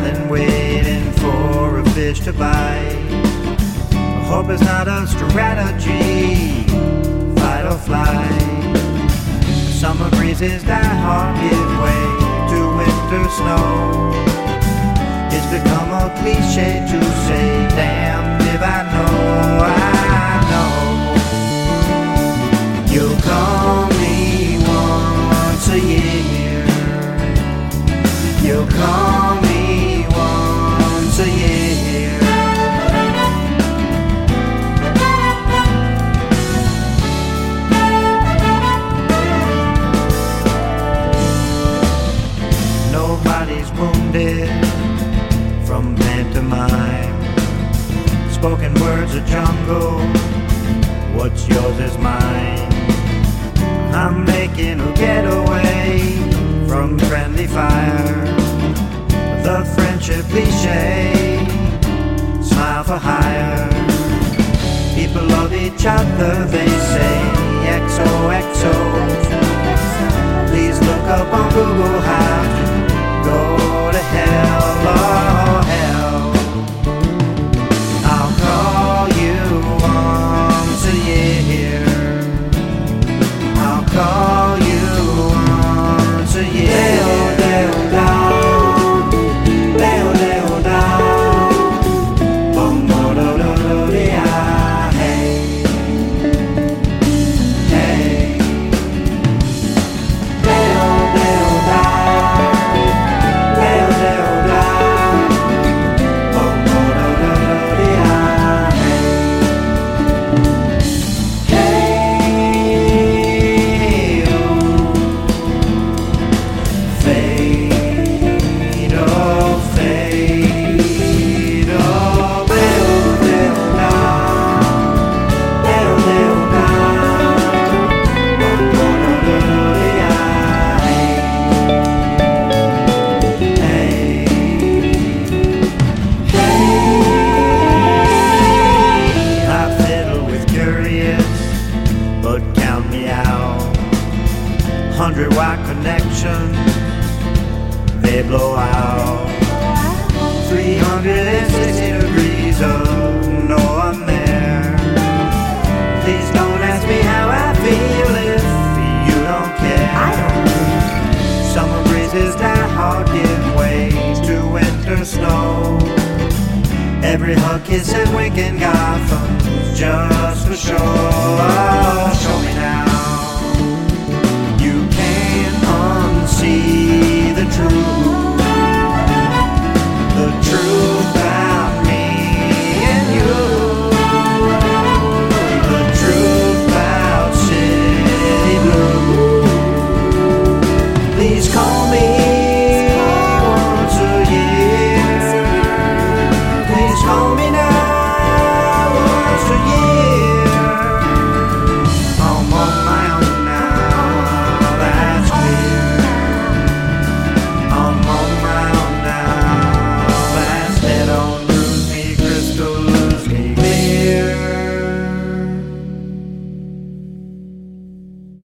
island waiting for a fish to bite. Hope is not a strategy, fight or flight. Summer breezes die hard, give way to winter snow. It's become a cliche to say, damn if I know, you'll call me once a year. You'll call me once a year. Nobody's wounded from pantomime. Spoken words of jungle, what's yours is mine. I'm making a getaway from friendly fire. The friendship cliche, smile for hire. People love each other, they say XOXO. Please look up on Google how to go to hell, oh hell. I'll call you once a year. I'll call you once a year. Dale, down, dale, dale, down. Bum, do, do, do, do, de, ah, hey, hey. Dale, dale, down, dale, dale, down. Bum, do, do, do, do, de, ah, hey, hey, oh. Fade, oh, fade, oh, dale, dale, down, dale, dale, down. Bum, do, do, do, do, de, ah, hey, hey, hey. I fiddle with curious, but count me out. 100-watt connections, they blow out. 360 degrees of no I'm there. Please don't ask me how I feel if you don't care. Summer breezes die hard, give way to winter snow. Every hug, kiss, and wink in Gotham's just for show. Oh, show me now. You can't unsee the truth. The truth about me and you. The truth about City Blue. Please call me